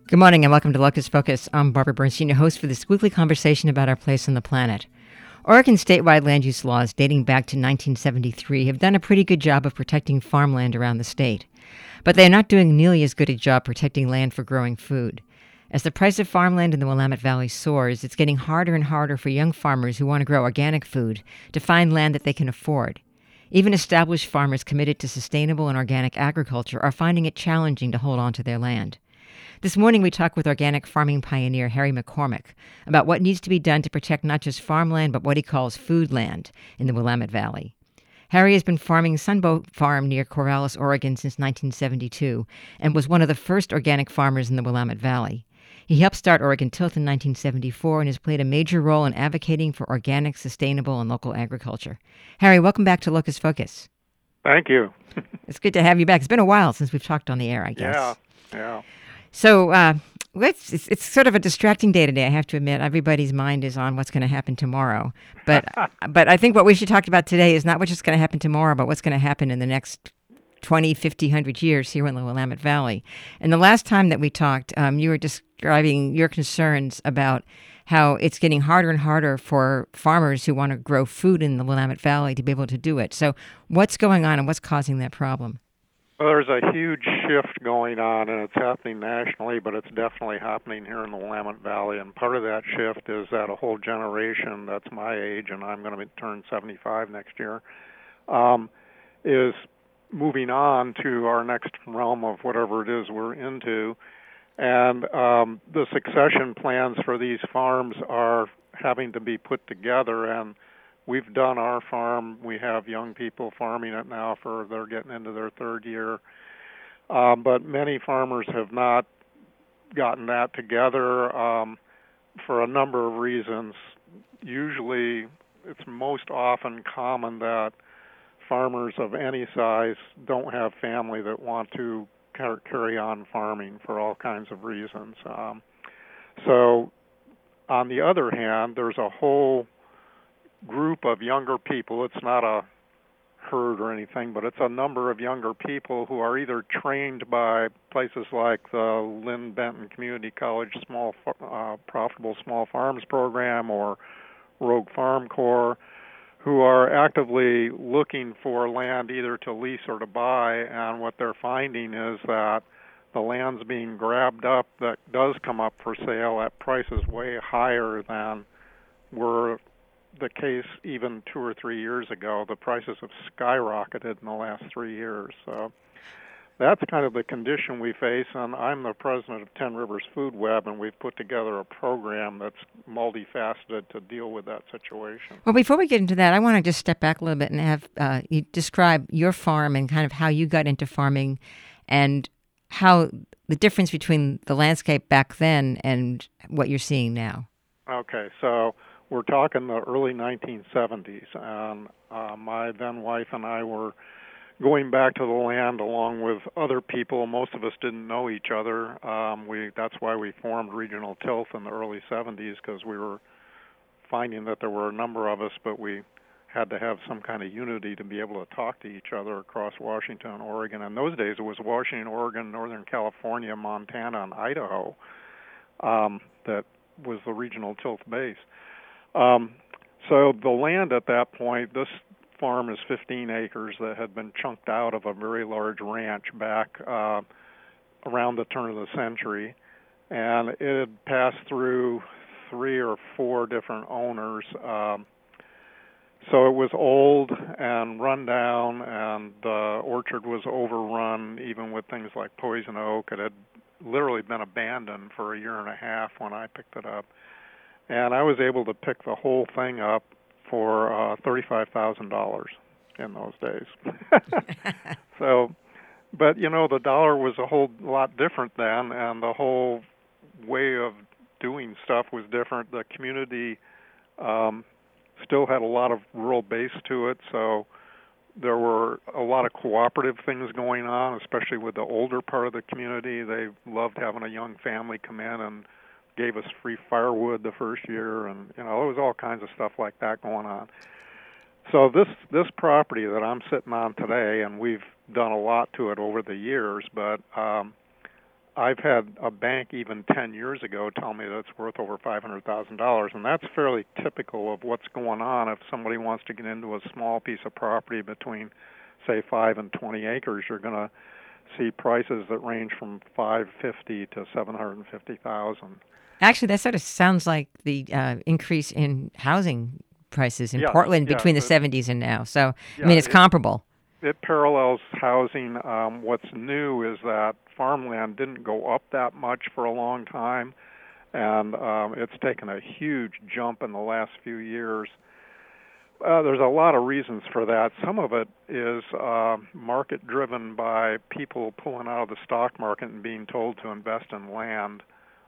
Good morning and welcome to Locus Focus. I'm Barbara Bernstein, your host for this weekly conversation about our place on the planet. Oregon's statewide land use laws dating back to 1973 have done a pretty good job of protecting farmland around the state. But they're not doing nearly as good a job protecting land for growing food. As the price of farmland in the Willamette Valley soars, it's getting harder and harder for young farmers who want to grow organic food to find land that they can afford. Even established farmers committed to sustainable and organic agriculture are finding it challenging to hold on to their land. This morning, we talked with organic farming pioneer Harry McCormick about what needs to be done to protect not just farmland, but what he calls food land in the Willamette Valley. Harry has been farming Sunbow Farm near Corvallis, Oregon since 1972 and was one of the first organic farmers in the Willamette Valley. He helped start Oregon Tilth in 1974 and has played a major role in advocating for organic, sustainable, and local agriculture. Harry, welcome back to Locus Focus. Thank you. It's good to have you back. It's been a while since we've talked on the air, I guess. Yeah. So it's sort of a distracting day today, I have to admit. Everybody's mind is on what's going to happen tomorrow. But I think what we should talk about today is not what's just going to happen tomorrow, but what's going to happen in the next 20, 50, 100 years here in the Willamette Valley. And the last time that we talked, you were describing your concerns about how it's getting harder and harder for farmers who want to grow food in the Willamette Valley to be able to do it. So what's going on and what's causing that problem? Well, there's a huge shift going on, and it's happening nationally, but it's definitely happening here in the Willamette Valley. And part of that shift is that a whole generation that's my age, and I'm going to turn 75 next year, is moving on to our next realm of whatever it is we're into. And the succession plans for these farms are having to be put together, and we've done our farm. We have young people farming it now they're getting into their third year. But many farmers have not gotten that together for a number of reasons. Usually, it's most often common that farmers of any size don't have family that want to carry on farming for all kinds of reasons. So, on the other hand, there's a whole group of younger people. It's not a herd or anything, but it's a number of younger people who are either trained by places like the Lynn Benton Community College Profitable Small Farms Program or Rogue Farm Corps, who are actively looking for land either to lease or to buy, and what they're finding is that the land's being grabbed up that does come up for sale at prices way higher than were the case even 2 or 3 years ago. The prices have skyrocketed in the last 3 years. So that's kind of the condition we face, and I'm the president of Ten Rivers Food Web, and we've put together a program that's multifaceted to deal with that situation. Well, before we get into that, I want to just step back a little bit and have you describe your farm and kind of how you got into farming and how the difference between the landscape back then and what you're seeing now. Okay, so we're talking the early 1970s, and my then wife and I were going back to the land along with other people. Most of us didn't know each other. That's why we formed Regional Tilth in the early 70s, because we were finding that there were a number of us, but we had to have some kind of unity to be able to talk to each other across Washington and Oregon. In those days, it was Washington, Oregon, Northern California, Montana, and Idaho that was the Regional Tilth base. So the land at that point, this farm is 15 acres that had been chunked out of a very large ranch back around the turn of the century, and it had passed through 3 or 4 different owners. So it was old and run down, and the orchard was overrun, even with things like poison oak. It had literally been abandoned for a year and a half when I picked it up. And I was able to pick the whole thing up for $35,000 in those days. So, but the dollar was a whole lot different then, and the whole way of doing stuff was different. The community still had a lot of rural base to it, so there were a lot of cooperative things going on, especially with the older part of the community. They loved having a young family come in and gave us free firewood the first year, and there was all kinds of stuff like that going on. So this property that I'm sitting on today, and we've done a lot to it over the years, but I've had a bank even 10 years ago tell me that it's worth over $500,000, and that's fairly typical of what's going on if somebody wants to get into a small piece of property between, say, 5 and 20 acres. You're going to see prices that range from $550,000 to $750,000. Actually, that sort of sounds like the increase in housing prices in Yes, Portland yes, between the 70s and now. So, yeah, I mean, it's comparable. It parallels housing. What's new is that farmland didn't go up that much for a long time, and it's taken a huge jump in the last few years. There's a lot of reasons for that. Some of it is market-driven by people pulling out of the stock market and being told to invest in land,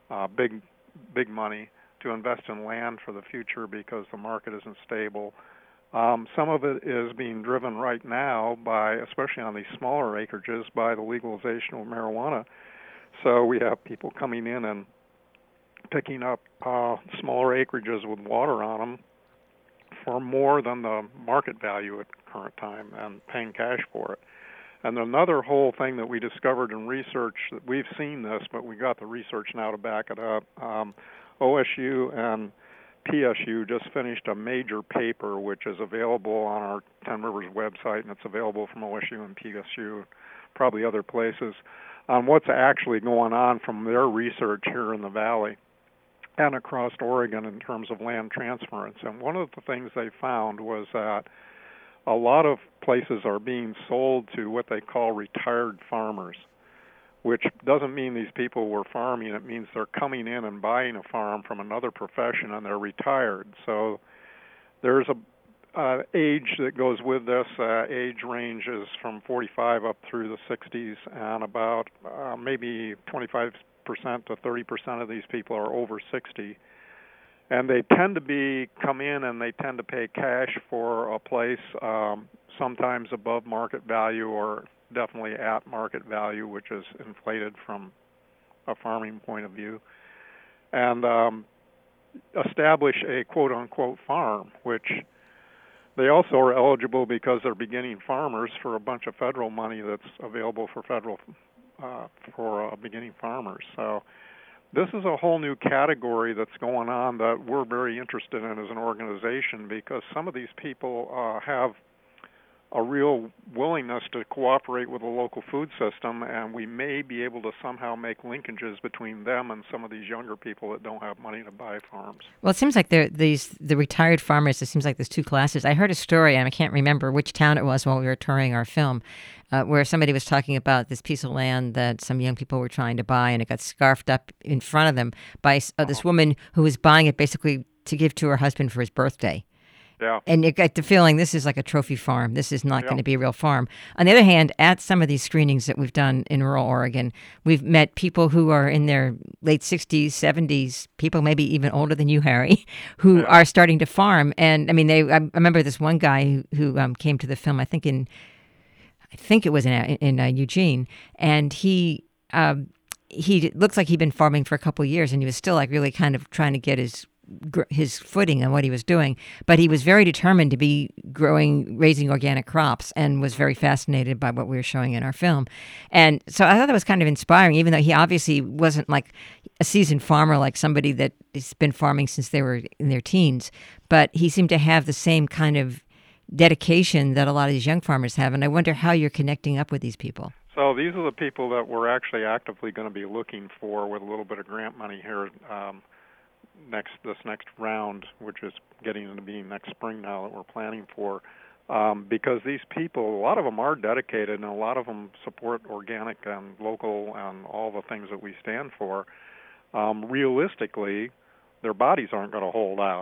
big money, to invest in land for the future because the market isn't stable. Some of it is being driven right now by, especially on these smaller acreages, by the legalization of marijuana. So we have people coming in and picking up smaller acreages with water on them for more than the market value at current time and paying cash for it. And another whole thing that we discovered in research, that we've seen this, but we got the research now to back it up. OSU and PSU just finished a major paper which is available on our Ten Rivers website, and it's available from OSU and PSU, probably other places, on what's actually going on from their research here in the Valley and across Oregon in terms of land transference. And one of the things they found was that a lot of places are being sold to what they call retired farmers, which doesn't mean these people were farming. It means they're coming in and buying a farm from another profession and they're retired. So there's a age that goes with this. Age ranges from 45 up through the 60s, and about maybe 25% to 30% of these people are over 60. And they tend to come in and they tend to pay cash for a place, sometimes above market value or definitely at market value, which is inflated from a farming point of view, and establish a quote-unquote farm, which they also are eligible because they're beginning farmers for a bunch of federal money that's available for beginning farmers. So this is a whole new category that's going on that we're very interested in as an organization, because some of these people have a real willingness to cooperate with the local food system, and we may be able to somehow make linkages between them and some of these younger people that don't have money to buy farms. Well, it seems like the retired farmers, it seems like there's two classes. I heard a story, and I can't remember which town it was while we were touring our film, where somebody was talking about this piece of land that some young people were trying to buy, and it got scarfed up in front of them by this woman who was buying it basically to give to her husband for his birthday. Yeah. And you get the feeling this is like a trophy farm. This is not going to be a real farm. On the other hand, at some of these screenings that we've done in rural Oregon, we've met people who are in their late 60s, 70s, people maybe even older than you, Harry, who are starting to farm. And I mean, I remember this one guy who came to the film, I think it was in Eugene, and he looks like he'd been farming for a couple of years, and he was still like really kind of trying to get his footing on what he was doing, but he was very determined to be raising organic crops, and was very fascinated by what we were showing in our film. And so I thought that was kind of inspiring, even though he obviously wasn't like a seasoned farmer, like somebody that has been farming since they were in their teens, but he seemed to have the same kind of dedication that a lot of these young farmers have. And I wonder how you're connecting up with these people. So these are the people that we're actually actively going to be looking for with a little bit of grant money here this next round, which is getting into being next spring now that we're planning for, because these people, a lot of them are dedicated, and a lot of them support organic and local and all the things that we stand for. Realistically, their bodies aren't going to hold out,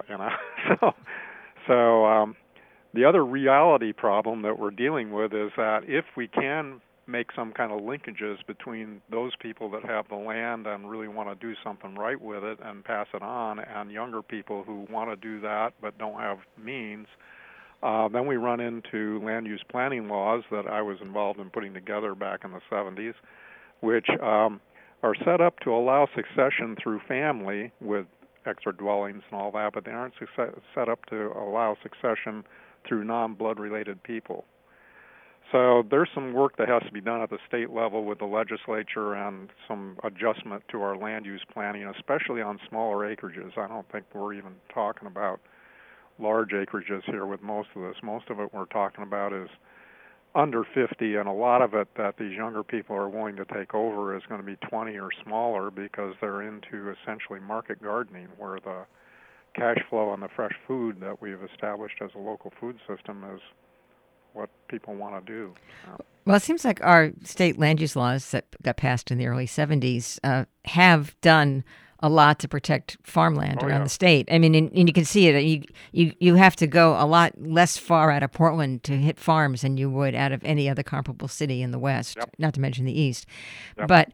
So the other reality problem that we're dealing with is that if we can make some kind of linkages between those people that have the land and really want to do something right with it and pass it on, and younger people who want to do that but don't have means, then we run into land use planning laws that I was involved in putting together back in the 70s, which are set up to allow succession through family with extra dwellings and all that, but they aren't set up to allow succession through non-blood related people. So there's some work that has to be done at the state level with the legislature and some adjustment to our land use planning, especially on smaller acreages. I don't think we're even talking about large acreages here with most of this. Most of it we're talking about is under 50, and a lot of it that these younger people are willing to take over is going to be 20 or smaller because they're into essentially market gardening, where the cash flow on the fresh food that we've established as a local food system is what people want to do. Well, it seems like our state land use laws that got passed in the early 70s have done a lot to protect farmland around the state. I mean, and you can see it. You have to go a lot less far out of Portland to hit farms than you would out of any other comparable city in the West, not to mention the East. But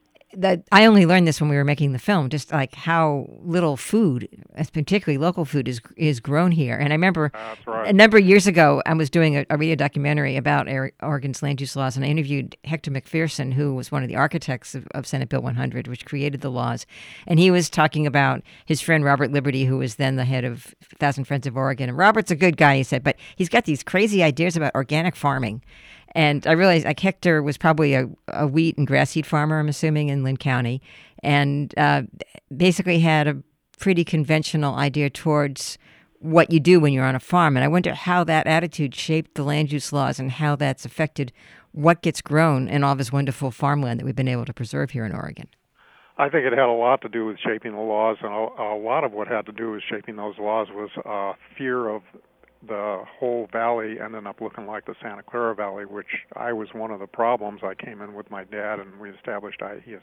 I only learned this when we were making the film, just like how little food, particularly local food, is grown here. And I remember a number of years ago, I was doing a radio documentary about Oregon's land use laws, and I interviewed Hector McPherson, who was one of the architects of Senate Bill 100, which created the laws. And he was talking about his friend Robert Liberty, who was then the head of 1,000 Friends of Oregon. And Robert's a good guy, he said, but he's got these crazy ideas about organic farming. And I realized like Hector was probably a wheat and grass seed farmer, I'm assuming, in Linn County, and basically had a pretty conventional idea towards what you do when you're on a farm. And I wonder how that attitude shaped the land use laws and how that's affected what gets grown in all this wonderful farmland that we've been able to preserve here in Oregon. I think it had a lot to do with shaping the laws, and a lot of what had to do with shaping those laws was fear of the whole valley ended up looking like the Santa Clara Valley, which I was one of the problems. I came in with my dad, and he established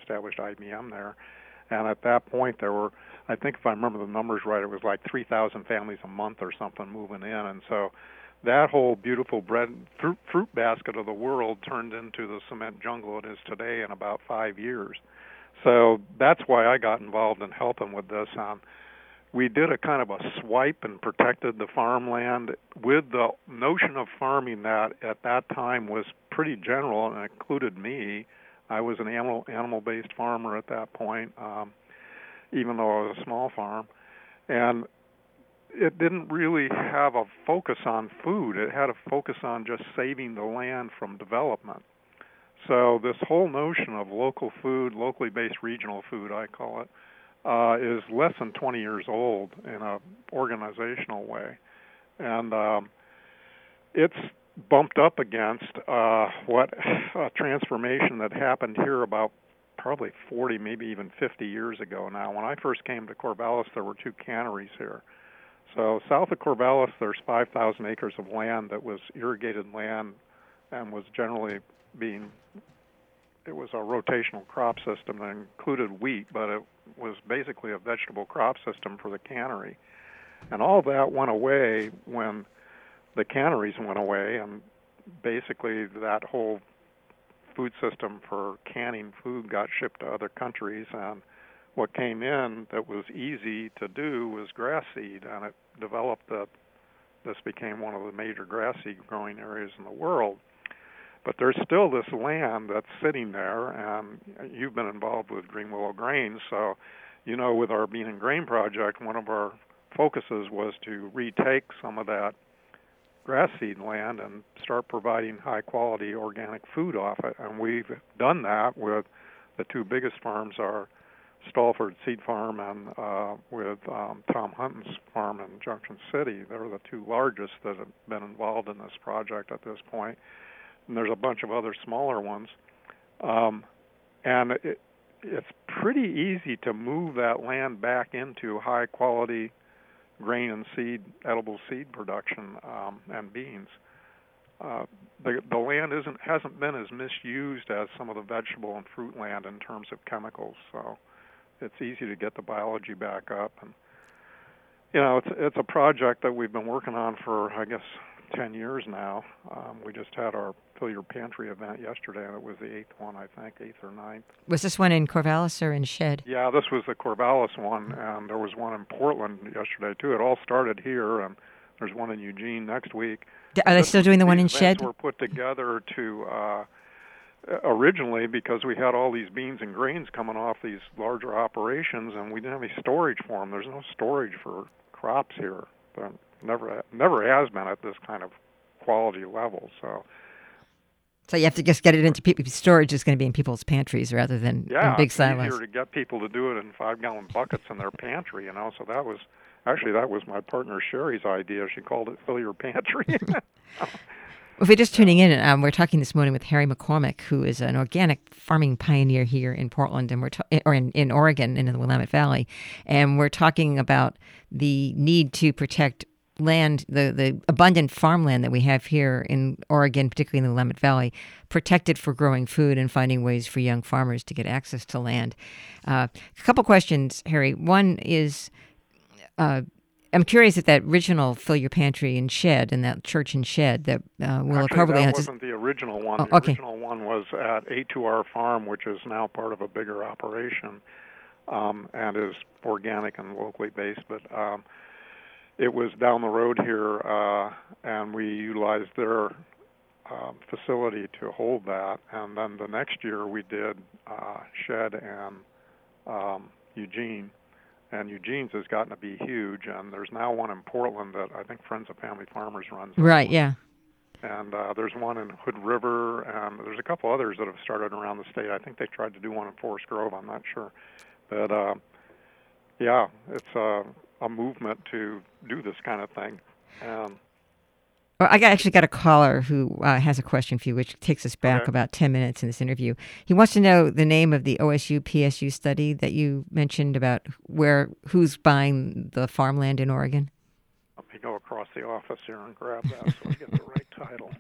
IBM there. And at that point, there were, I think if I remember the numbers right, it was like 3,000 families a month or something moving in. And so that whole beautiful fruit basket of the world turned into the cement jungle it is today in about 5 years. So that's why I got involved in helping with this. We did a kind of a swipe and protected the farmland with the notion of farming that at that time was pretty general and included me. I was an animal-based farmer at that point, even though I was a small farm. And it didn't really have a focus on food. It had a focus on just saving the land from development. So this whole notion of local food, locally based regional food, I call it, is less than 20 years old in an organizational way. And it's bumped up against what a transformation that happened here about probably 40, maybe even 50 years ago now. When I first came to Corvallis, there were 2 canneries here. So south of Corvallis, there's 5,000 acres of land that was irrigated land and was generally it was a rotational crop system that included wheat, but it was basically a vegetable crop system for the cannery. And all that went away when the canneries went away, and basically that whole food system for canning food got shipped to other countries, and what came in that was easy to do was grass seed, and it developed that this became one of the major grass seed growing areas in the world. But there's still this land that's sitting there, and you've been involved with Green Willow Grain, so you know with our Bean and Grain project, one of our focuses was to retake some of that grass seed land and start providing high-quality organic food off it. And we've done that with the 2 biggest farms, are Stallford Seed Farm and with Tom Hunton's farm in Junction City. They're the 2 largest that have been involved in this project at this point. And there's a bunch of other smaller ones. And it's pretty easy to move that land back into high-quality grain and seed, edible seed production and beans. The land hasn't been as misused as some of the vegetable and fruit land in terms of chemicals, so it's easy to get the biology back up. And you know, it's a project that we've been working on for, I guess, 10 years now. We just had our Fill Your Pantry event yesterday, and it was the 8th one, I think, 8th or 9th. Was this one in Corvallis or in Shedd? Yeah, this was the Corvallis one, and there was one in Portland yesterday, too. It all started here, and there's one in Eugene next week. Are they still doing the one in Shedd? These events were put together to originally because we had all these beans and grains coming off these larger operations, and we didn't have any storage for them. There's no storage for crops here. There never has been at this kind of quality level. So So you have to just get it into people's storage. Is going to be in people's pantries rather than in big silos. It's easier to get people to do it in 5-gallon buckets in their pantry, So that was my partner Sherry's idea. She called it "Fill Your Pantry." If you're just tuning in, we're talking this morning with Harry McCormick, who is an organic farming pioneer here in Portland, and in Oregon, in the Willamette Valley, and we're talking about the need to protect land, the abundant farmland that we have here in Oregon, particularly in the Willamette Valley, protected for growing food and finding ways for young farmers to get access to land. A couple questions, Harry. One is, I'm curious if that original Fill Your Pantry and Shed and that church and shed that Willa Coverley has. That wasn't the original one. The original one was at A2R Farm, which is now part of a bigger operation and is organic and locally based. But it was down the road here, and we utilized their facility to hold that. And then the next year we did Shed and Eugene. And Eugene's has gotten to be huge, and there's now one in Portland that I think Friends of Family Farmers runs. Right, yeah. And there's one in Hood River, and there's a couple others that have started around the state. I think they tried to do one in Forest Grove, I'm not sure. But, it's a movement to do this kind of thing. Well, I actually got a caller who has a question for you, which takes us back about 10 minutes in this interview. He wants to know the name of the OSU-PSU study that you mentioned about who's buying the farmland in Oregon. Let me go across the office here and grab that so I get the right title.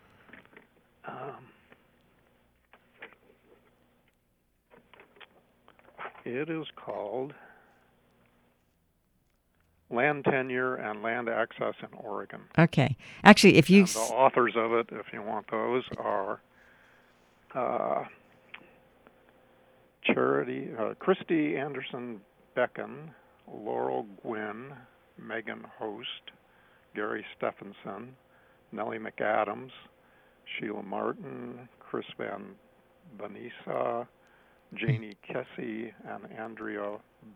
It is called Land Tenure and Land Access in Oregon. Okay. Actually, if you... the authors of it, if you want those, are Christy Anderson Becken, Laurel Gwynn, Megan Host, Gary Stephenson, Nellie McAdams, Sheila Martin, Chris Van Vanessa, Janie Kessie, and Andrea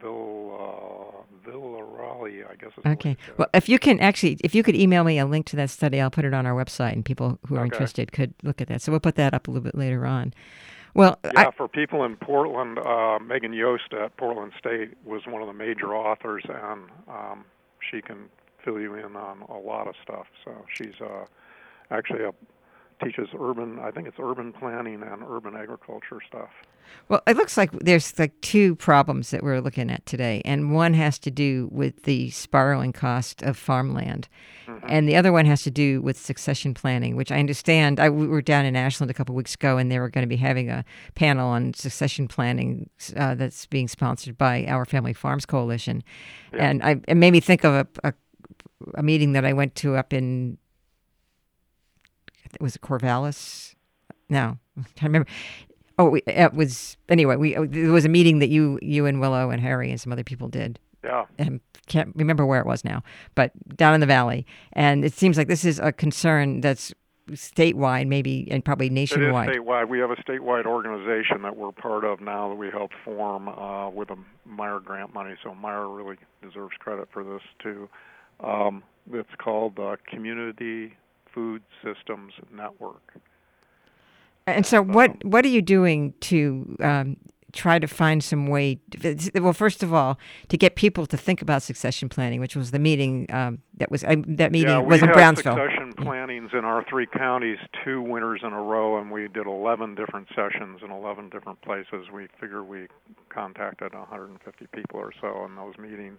Villarali, I guess. Okay. Well, if you could email me a link to that study, I'll put it on our website, and people who are interested could look at that. So we'll put that up a little bit later on. Well, for people in Portland, Megan Yost at Portland State was one of the major authors, and she can fill you in on a lot of stuff. So she's actually teaches urban planning and urban agriculture stuff. Well, it looks like there's two problems that we're looking at today, and one has to do with the spiraling cost of farmland, and the other one has to do with succession planning, which I understand. We were down in Ashland a couple of weeks ago, and they were going to be having a panel on succession planning that's being sponsored by Our Family Farms Coalition, and it made me think of a meeting that I went to up in, was it Corvallis? No, I can't remember. Oh, it was, anyway, there was a meeting that you and Willow and Harry and some other people did. Yeah. And can't remember where it was now, but down in the valley. And it seems like this is a concern that's statewide, maybe, and probably nationwide. It is statewide. We have a statewide organization that we're part of now that we helped form with the Meyer grant money, so Meyer really deserves credit for this, too. It's called the Community Food Systems Network. And so what are you doing to try to find some way, well, first of all, to get people to think about succession planning, which was the meeting was in Brownsville. We had succession plannings in our 3 counties 2 winters in a row, and we did 11 different sessions in 11 different places. We figure we contacted 150 people or so in those meetings.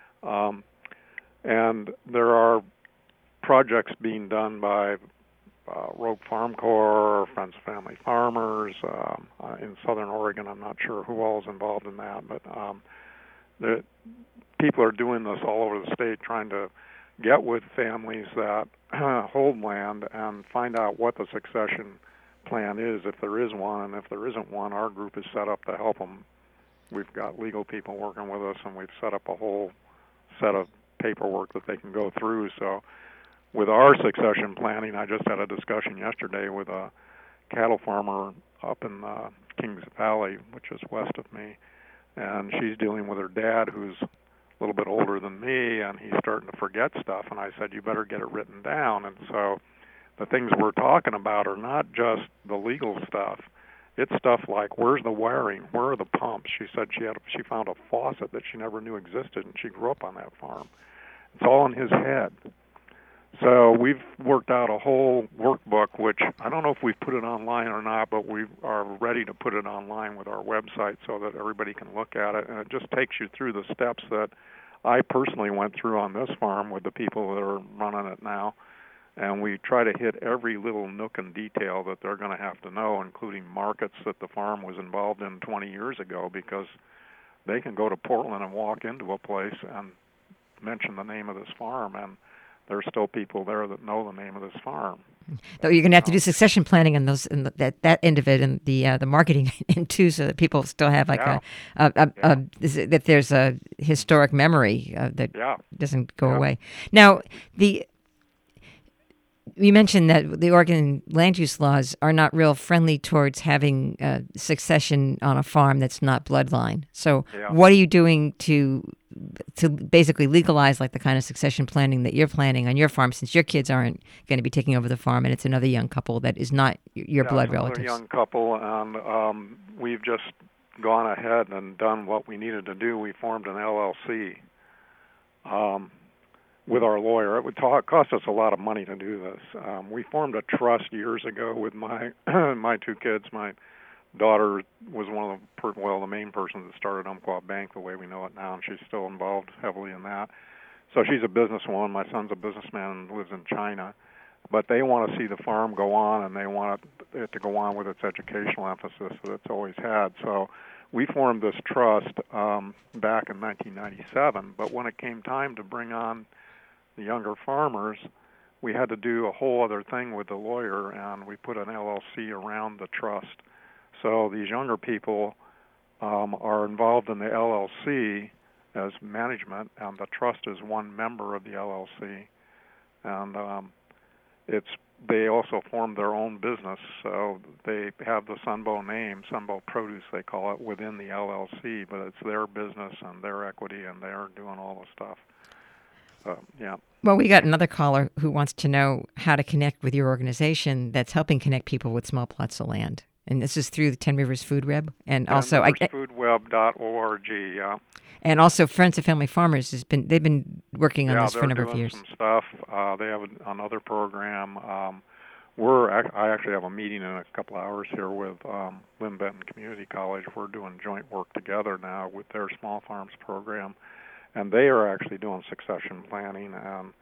And there are projects being done by Rogue Farm Corps, Friends of Family Farmers, in Southern Oregon. I'm not sure who all is involved in that, but the people are doing this all over the state, trying to get with families that hold land and find out what the succession plan is, if there is one, and if there isn't one, our group is set up to help them. We've got legal people working with us, and we've set up a whole set of paperwork that they can go through. So with our succession planning, I just had a discussion yesterday with a cattle farmer up in Kings Valley, which is west of me, and she's dealing with her dad, who's a little bit older than me, and he's starting to forget stuff, and I said, you better get it written down. And so the things we're talking about are not just the legal stuff. It's stuff like, where's the wiring? Where are the pumps? She said she found a faucet that she never knew existed, and she grew up on that farm. It's all in his head. So we've worked out a whole workbook, which I don't know if we've put it online or not, but we are ready to put it online with our website so that everybody can look at it. And it just takes you through the steps that I personally went through on this farm with the people that are running it now. And we try to hit every little nook and detail that they're going to have to know, including markets that the farm was involved in 20 years ago, because they can go to Portland and walk into a place and mention the name of this farm, and there's still people there that know the name of this farm. Though you're going to have to do succession planning in those, in that end of it, and the marketing end too, so that people still have like that there's a historic memory that doesn't go away. Now, you mentioned that the Oregon land use laws are not real friendly towards having succession on a farm that's not bloodline. So what are you doing to basically legalize like the kind of succession planning that you're planning on your farm, since your kids aren't going to be taking over the farm and it's another young couple that is not your blood relatives? Another young couple, and we've just gone ahead and done what we needed to do. We formed an LLC. With our lawyer. It would cost us a lot of money to do this. We formed a trust years ago with my my two kids. My daughter was one of the main persons that started Umpqua Bank the way we know it now, and she's still involved heavily in that. So she's a businesswoman. My son's a businessman and lives in China. But they want to see the farm go on, and they want it to go on with its educational emphasis that it's always had. So we formed this trust back in 1997, but when it came time to bring on the younger farmers, we had to do a whole other thing with the lawyer, and we put an LLC around the trust. So these younger people are involved in the LLC as management, and the trust is one member of the LLC. And they also formed their own business, so they have the Sunbow name, Sunbow Produce they call it, within the LLC, but it's their business and their equity, and they're doing all the stuff. Well, we got another caller who wants to know how to connect with your organization that's helping connect people with small plots of land. And this is through the Ten Rivers Food Web. And also TenRiversFoodWeb.org, yeah. And also Friends of Family Farmers they've been working on this for a number of years. Yeah, they're doing some stuff. They have another program. I actually have a meeting in a couple hours here with Lynn Benton Community College. We're doing joint work together now with their small farms program. And they are actually doing succession planning and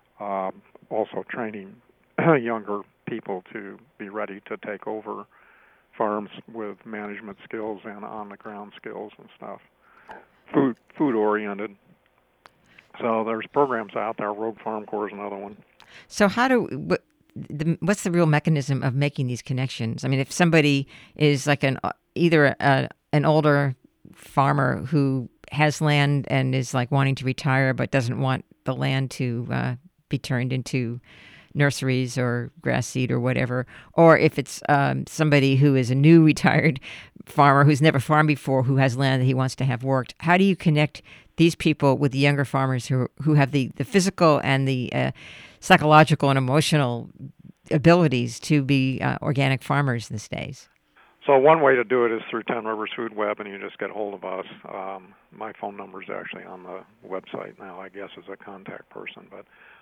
also training younger people to be ready to take over farms with management skills and on-the-ground skills and stuff, food-oriented. So there's programs out there. Rogue Farm Corps is another one. So what's the real mechanism of making these connections? I mean, if somebody is like either an older farmer who has land and is like wanting to retire but doesn't want the land to be turned into nurseries or grass seed or whatever, or if it's somebody who is a new retired farmer who's never farmed before, who has land that he wants to have worked, how do you connect these people with the younger farmers who have the physical and the psychological and emotional abilities to be organic farmers these days? So one way to do it is through Ten Rivers Food Web, and you just get hold of us. My phone number is actually on the website now, I guess, as a contact person. But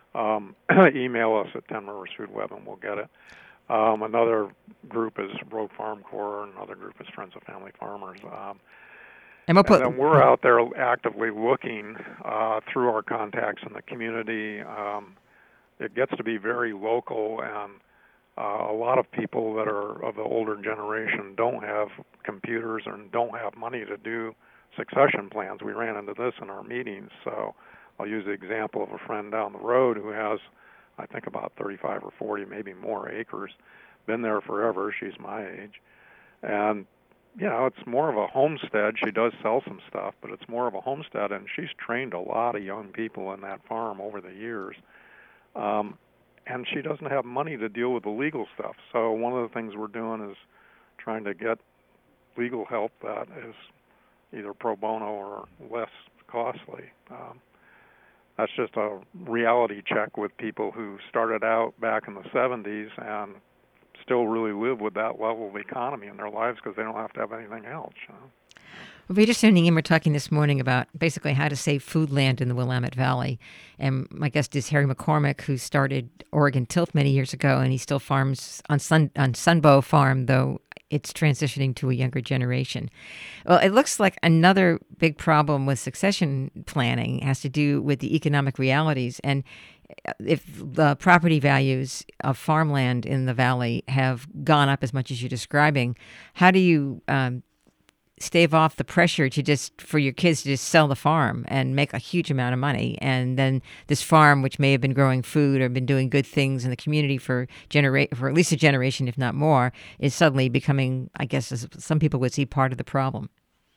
email us at Ten Rivers Food Web, and we'll get it. Another group is Rogue Farm Corps, and another group is Friends of Family Farmers. And then we're out there actively looking through our contacts in the community. It gets to be very local, and a lot of people that are of the older generation don't have computers and don't have money to do succession plans. We ran into this in our meetings, so I'll use the example of a friend down the road who has, I think, about 35 or 40, maybe more acres, been there forever. She's my age. And, it's more of a homestead. She does sell some stuff, but it's more of a homestead, and she's trained a lot of young people in that farm over the years. And she doesn't have money to deal with the legal stuff. So one of the things we're doing is trying to get legal help that is either pro bono or less costly. that's just a reality check with people who started out back in the 70s and still really live with that level of economy in their lives because they don't have to have anything else. Well, we're just tuning in. We're talking this morning about basically how to save food land in the Willamette Valley. And my guest is Harry McCormick, who started Oregon Tilth many years ago, and he still farms on Sunbow Farm, though it's transitioning to a younger generation. Well, it looks like another big problem with succession planning has to do with the economic realities. And if the property values of farmland in the valley have gone up as much as you're describing, how do you stave off the pressure for your kids to just sell the farm and make a huge amount of money, and then this farm, which may have been growing food or been doing good things in the community for at least a generation, if not more, is suddenly becoming, I guess, as some people would see, part of the problem?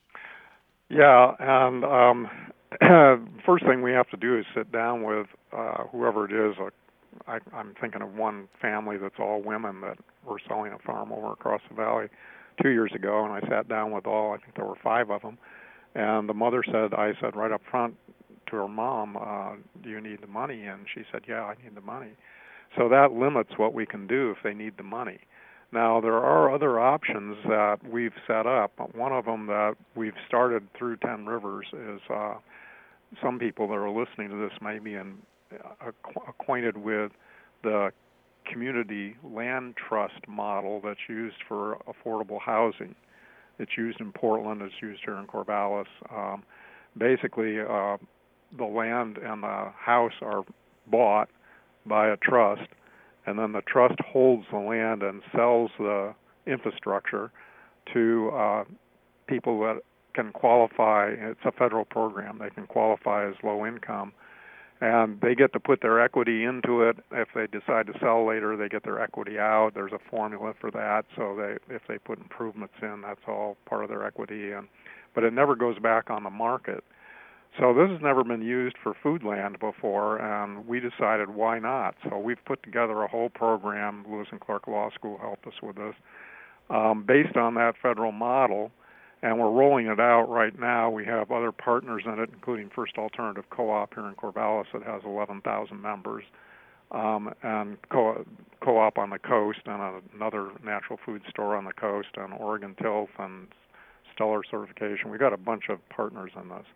Yeah, and first thing we have to do is sit down with whoever it is. I'm thinking of one family that's all women that were selling a farm over across the valley 2 years ago, and I sat down with I think there were 5 of them, and the mother I said right up front to her mom, do you need the money? And she said, yeah, I need the money. So that limits what we can do if they need the money. Now, there are other options that we've set up. One of them that we've started through 10 Rivers is some people that are listening to this may be acquainted with the community land trust model that's used for affordable housing. It's used in Portland. It's used here in Corvallis. Basically, the land and the house are bought by a trust, and then the trust holds the land and sells the infrastructure to people that can qualify. It's a federal program. They can qualify as low income, and they get to put their equity into it. If they decide to sell later, they get their equity out. There's a formula for that. So if they put improvements in, that's all part of their equity. But it never goes back on the market. So this has never been used for food land before, and we decided why not. So we've put together a whole program. Lewis and Clark Law School helped us with this, based on that federal model, and we're rolling it out right now. We have other partners in it, including First Alternative Co-op here in Corvallis that has 11,000 members, and Co-op on the coast, and another natural food store on the coast, and Oregon Tilth and Stellar Certification. We've got a bunch of partners in this.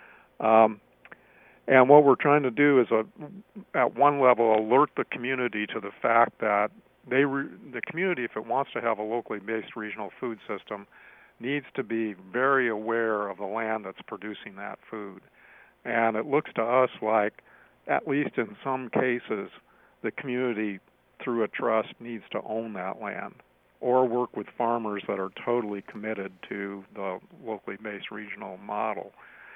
And what we're trying to do is, at one level, alert the community to the fact that the community, if it wants to have a locally based regional food system, needs to be very aware of the land that's producing that food. And it looks to us like, at least in some cases, the community, through a trust, needs to own that land or work with farmers that are totally committed to the locally based regional model.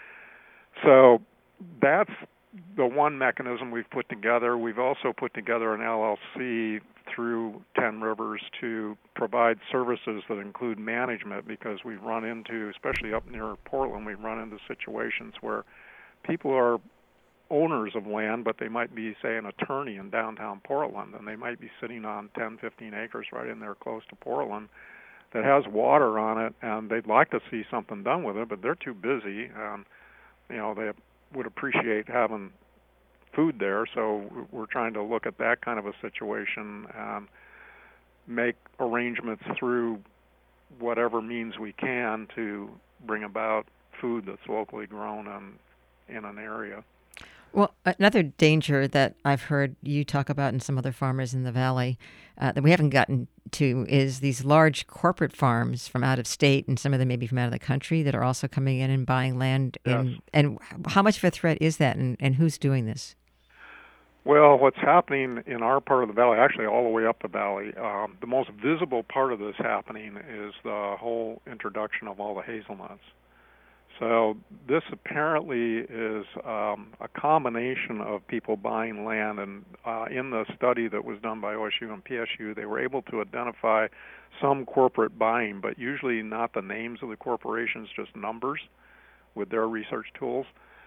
So that's the one mechanism we've put together. We've also put together an LLC through 10 Rivers to provide services that include management, because we've run into, especially up near Portland, we've run into situations where people are owners of land, but they might be, say, an attorney in downtown Portland, and they might be sitting on 10, 15 acres right in there close to Portland that has water on it, and they'd like to see something done with it, but they're too busy. They would appreciate having food there, so we're trying to look at that kind of a situation and make arrangements through whatever means we can to bring about food that's locally grown in an area. Well, another danger that I've heard you talk about and some other farmers in the valley that we haven't gotten to is these large corporate farms from out of state, and some of them maybe from out of the country, that are also coming in and buying land. Yes. And how much of a threat is that, and who's doing this? Well, what's happening in our part of the valley, actually all the way up the valley, the most visible part of this happening is the whole introduction of all the hazelnuts. So this apparently is a combination of people buying land, and in the study that was done by OSU and PSU, they were able to identify some corporate buying, but usually not the names of the corporations, just numbers with their research tools.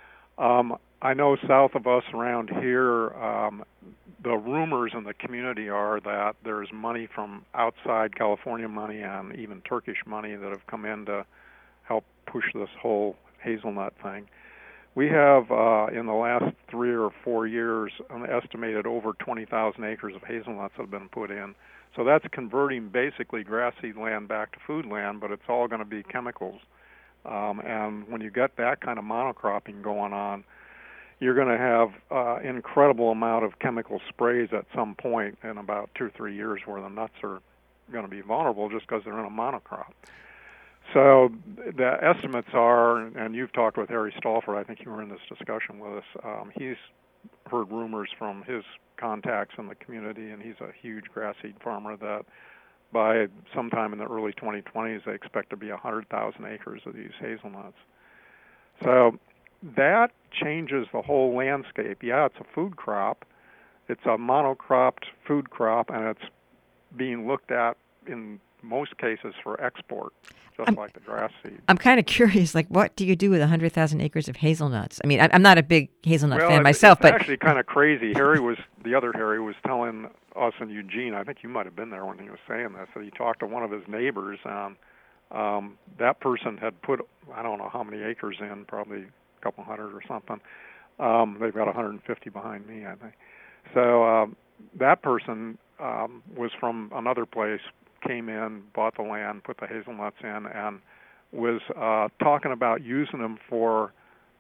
I know south of us around here, the rumors in the community are that there's money from outside, California money and even Turkish money, that have come in to help push this whole hazelnut thing. We have, in the last 3 or 4 years, an estimated over 20,000 acres of hazelnuts have been put in. So that's converting basically grass seed land back to food land, but it's all going to be chemicals. And when you get that kind of monocropping going on, you're going to have incredible amount of chemical sprays at some point in about 2 or 3 years where the nuts are going to be vulnerable just because they're in a monocrop. So the estimates are, and you've talked with Harry Stolford, I think you were in this discussion with us, he's heard rumors from his contacts in the community, and he's a huge grass seed farmer, that by sometime in the early 2020s they expect to be 100,000 acres of these hazelnuts. So that changes the whole landscape. Yeah, it's a food crop. It's a monocropped food crop, and it's being looked at in most cases for export, just like the grass seed. I'm kind of curious, like, what do you do with 100,000 acres of hazelnuts? I mean, I'm not a big hazelnut fan myself, but it's actually kind of crazy. The other Harry was telling us in Eugene, I think you might have been there when he was saying this, that he talked to one of his neighbors, and that person had put, I don't know how many acres in, probably a couple hundred or something. They've got 150 behind me, I think. So that person was from another place, came in, bought the land, put the hazelnuts in, and was talking about using them for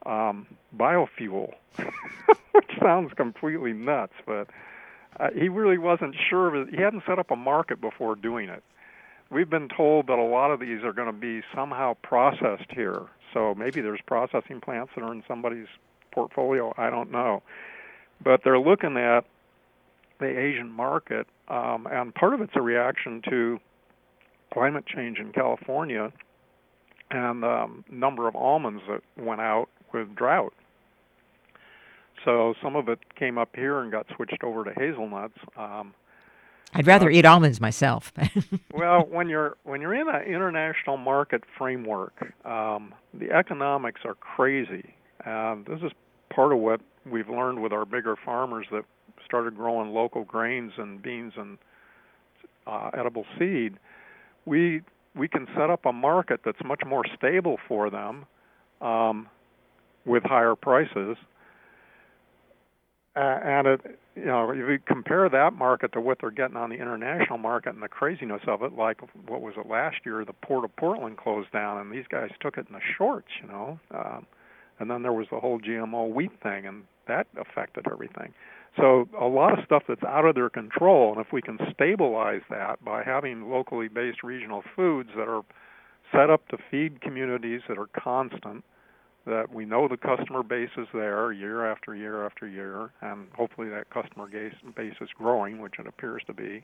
biofuel, which sounds completely nuts, but he really wasn't sure of it. He hadn't set up a market before doing it. We've been told that a lot of these are going to be somehow processed here, so maybe there's processing plants that are in somebody's portfolio, I don't know. But they're looking at the Asian market, and part of it's a reaction to climate change in California and the number of almonds that went out with drought. So some of it came up here and got switched over to hazelnuts. I'd rather eat almonds myself. Well, when you're in an international market framework, the economics are crazy. This is part of what we've learned with our bigger farmers that started growing local grains and beans and edible seed. We can set up a market that's much more stable for them with higher prices. And if you compare that market to what they're getting on the international market and the craziness of it, like what was it last year, the Port of Portland closed down, and these guys took it in the shorts, and then there was the whole GMO wheat thing, and that affected everything. So a lot of stuff that's out of their control, and if we can stabilize that by having locally based regional foods that are set up to feed communities that are constant, that we know the customer base is there year after year after year, and hopefully that customer base is growing, which it appears to be,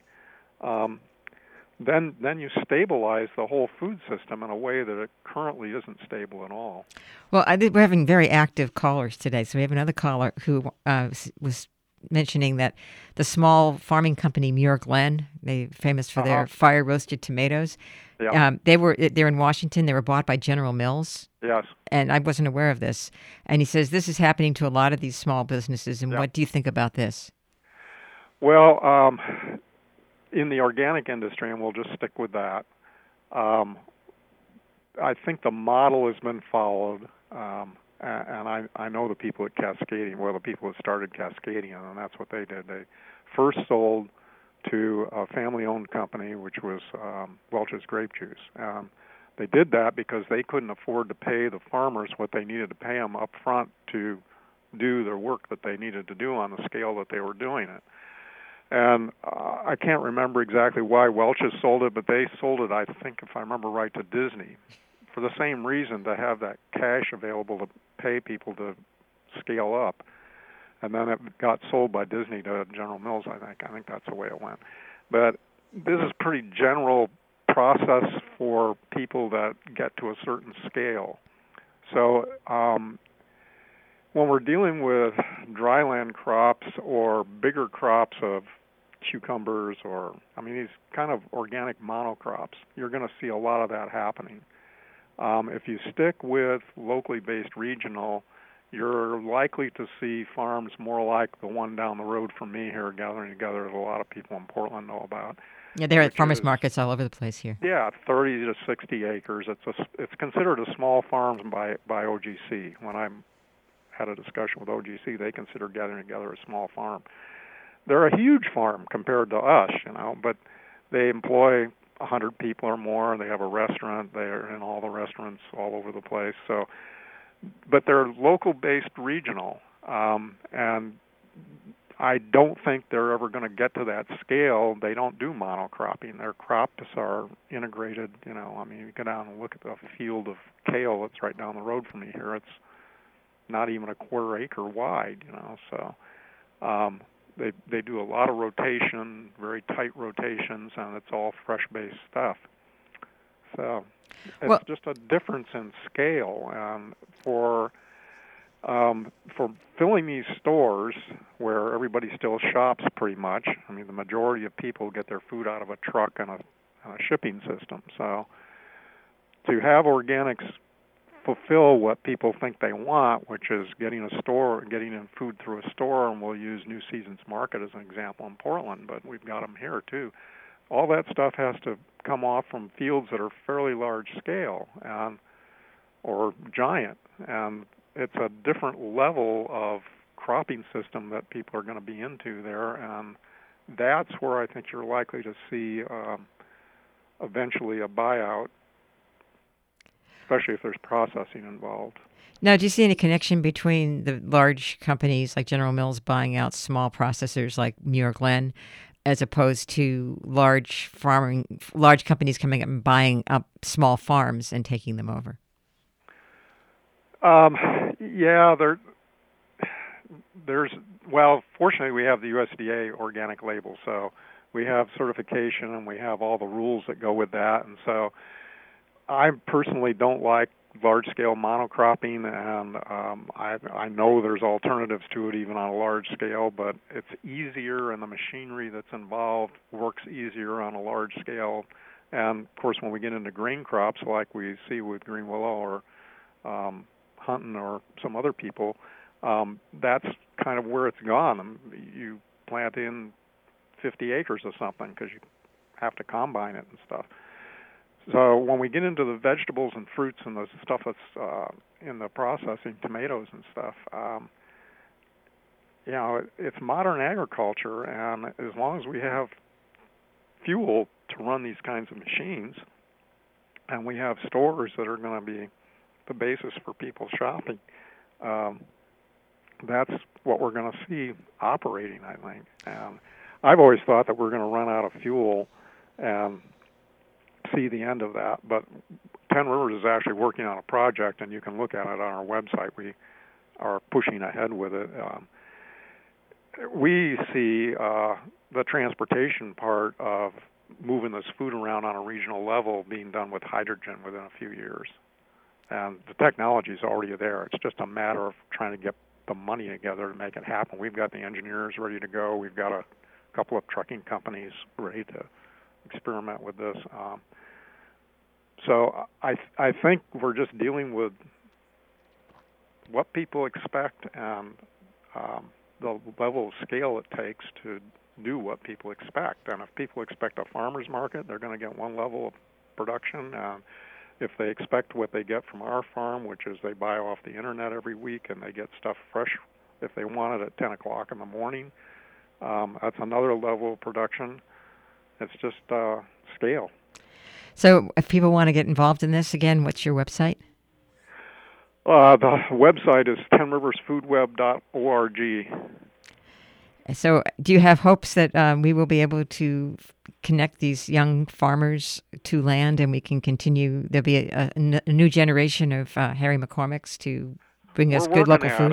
then you stabilize the whole food system in a way that it currently isn't stable at all. Well, we're having very active callers today. So we have another caller who was mentioning that the small farming company Muir Glen, they're famous for their fire roasted tomatoes. Yeah. They're in Washington. They were bought by General Mills. Yes. And I wasn't aware of this. And he says this is happening to a lot of these small businesses. And what do you think about this? Well, in the organic industry, and we'll just stick with that, I think the model has been followed. And I know the people at Cascadian, the people that started Cascadian, and that's what they did. They first sold to a family-owned company, which was Welch's Grape Juice. They did that because they couldn't afford to pay the farmers what they needed to pay them up front to do the work that they needed to do on the scale that they were doing it. And I can't remember exactly why Welch's sold it, but they sold it, I think, if I remember right, to Disney, for the same reason, to have that cash available to pay people to scale up. And then it got sold by Disney to General Mills, I think. I think that's the way it went. But this is pretty general process for people that get to a certain scale. So when we're dealing with dryland crops or bigger crops of cucumbers these kind of organic monocrops, you're going to see a lot of that happening. If you stick with locally based regional, you're likely to see farms more like the one down the road from me here gathering together that a lot of people in Portland know about. Yeah, they're at farmers markets all over the place here. Yeah, 30 to 60 acres. It's considered a small farm by OGC. When I'm had a discussion with OGC. They consider gathering together a small farm. They're a huge farm compared to us, but they employ 100 people or more, and they have a restaurant. They're in all the restaurants all over the place. So, but they're local-based regional, and I don't think they're ever going to get to that scale. They don't do monocropping. Their crops are integrated. You go down and look at the field of kale that's right down the road from me here. It's not even a quarter acre wide. So they do a lot of rotation, very tight rotations, and it's all fresh-based stuff. So it's just a difference in scale, and for filling these stores where everybody still shops pretty much. The majority of people get their food out of a truck and a shipping system. So to have organics fulfill what people think they want, which is getting in food through a store, and we'll use New Seasons Market as an example in Portland, but we've got them here too. All that stuff has to come off from fields that are fairly large scale or giant, and it's a different level of cropping system that people are going to be into there, and that's where I think you're likely to see eventually a buyout, especially if there's processing involved. Now, do you see any connection between the large companies like General Mills buying out small processors like Muir Glen, as opposed to large companies coming up and buying up small farms and taking them over? Fortunately we have the USDA organic label, so we have certification and we have all the rules that go with that, and so I personally don't like large-scale monocropping, and I know there's alternatives to it even on a large scale, but it's easier, and the machinery that's involved works easier on a large scale. And of course, when we get into grain crops like we see with Green Willow or Hunton or some other people, that's kind of where it's gone. You plant in 50 acres of something because you have to combine it and stuff. So when we get into the vegetables and fruits and the stuff that's in the processing, tomatoes and stuff, it's modern agriculture, and as long as we have fuel to run these kinds of machines, and we have stores that are going to be the basis for people shopping, that's what we're going to see operating, I think. And I've always thought that we're going to run out of fuel and see the end of that, but Ten Rivers is actually working on a project, and you can look at it on our website. We are pushing ahead with it. We see the transportation part of moving this food around on a regional level being done with hydrogen within a few years. And the technology is already there. It's just a matter of trying to get the money together to make it happen. We've got the engineers ready to go. We've got a couple of trucking companies ready to experiment with this. So I think we're just dealing with what people expect and the level of scale it takes to do what people expect. And if people expect a farmer's market, they're going to get one level of production. If they expect what they get from our farm, which is they buy off the internet every week and they get stuff fresh if they want it at 10 o'clock in the morning, that's another level of production. It's just scale. So if people want to get involved in this, again, what's your website? The website is tenriversfoodweb.org. So do you have hopes that we will be able to connect these young farmers to land and we can continue, there'll be a new generation of Harry McCormicks to bring us good local food?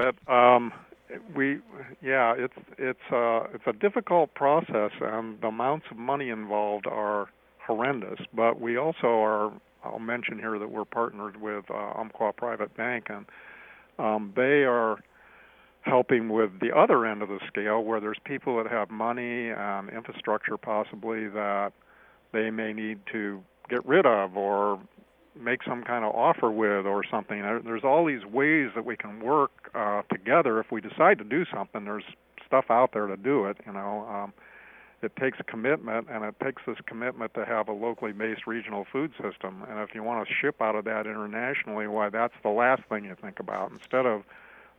It's a difficult process, and the amounts of money involved are horrendous, but we also are, I'll mention here that we're partnered with Umpqua Private Bank, and they are helping with the other end of the scale where there's people that have money and infrastructure possibly that they may need to get rid of or make some kind of offer with or something. There's all these ways that we can work together if we decide to do something. There's stuff out there to do it, It takes commitment, and it takes this commitment to have a locally based regional food system. And if you want to ship out of that internationally, why, that's the last thing you think about. Instead of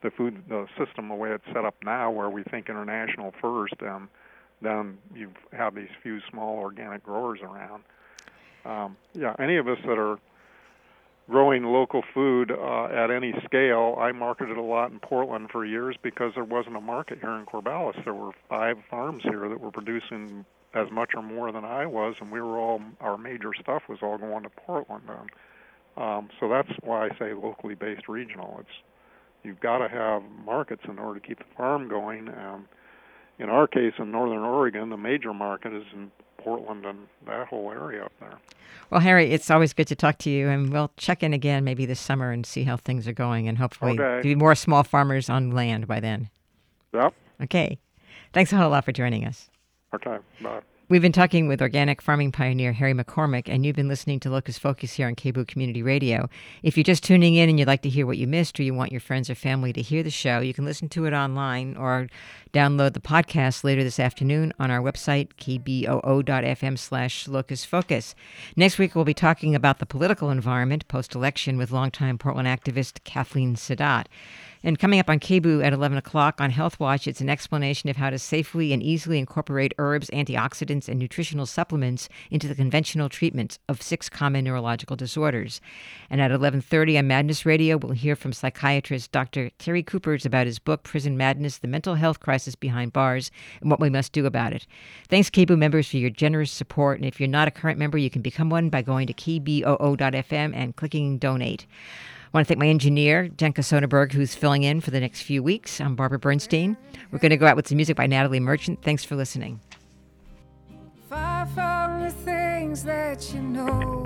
the system, the way it's set up now, where we think international first, then you have these few small organic growers around. Any of us that are growing local food at any scale, I marketed a lot in Portland for years because there wasn't a market here in Corvallis. There were 5 farms here that were producing as much or more than I was, and our major stuff was all going to Portland. So that's why I say locally based regional. You've got to have markets in order to keep the farm going. In our case, in Northern Oregon, the major market is in Portland and that whole area up there. Well, Harry, it's always good to talk to you, and we'll check in again maybe this summer and see how things are going, and hopefully there'll be more small farmers on land by then. Yep. Okay. Thanks a whole lot for joining us. Okay, bye. We've been talking with organic farming pioneer Harry McCormick, and you've been listening to Locust Focus here on KBOO Community Radio. If you're just tuning in and you'd like to hear what you missed, or you want your friends or family to hear the show, you can listen to it online or download the podcast later this afternoon on our website, kboo.fm/locustfocus. Next week, we'll be talking about the political environment post-election with longtime Portland activist Kathleen Sadat. And coming up on KBOO at 11 o'clock on Health Watch, it's an explanation of how to safely and easily incorporate herbs, antioxidants, and nutritional supplements into the conventional treatment of 6 common neurological disorders. And at 11:30 on Madness Radio, we'll hear from psychiatrist Dr. Terry Coopers about his book, Prison Madness, The Mental Health Crisis Behind Bars, and what we must do about it. Thanks, KBOO members, for your generous support. And if you're not a current member, you can become one by going to kboo.fm and clicking Donate. I want to thank my engineer, Jenka Soderberg, who's filling in for the next few weeks. I'm Barbara Bernstein. We're going to go out with some music by Natalie Merchant. Thanks for listening. Far from the things that you know,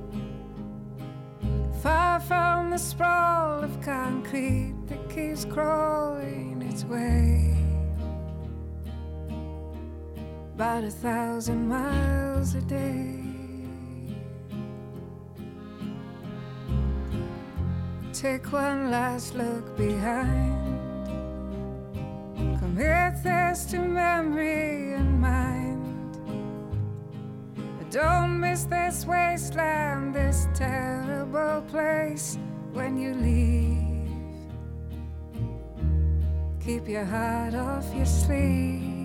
far from the sprawl of concrete that keeps crawling its way, about 1,000 miles a day. Take one last look behind, commit this to memory and mind. Don't miss this wasteland, this terrible place when you leave. Keep your heart off your sleeve.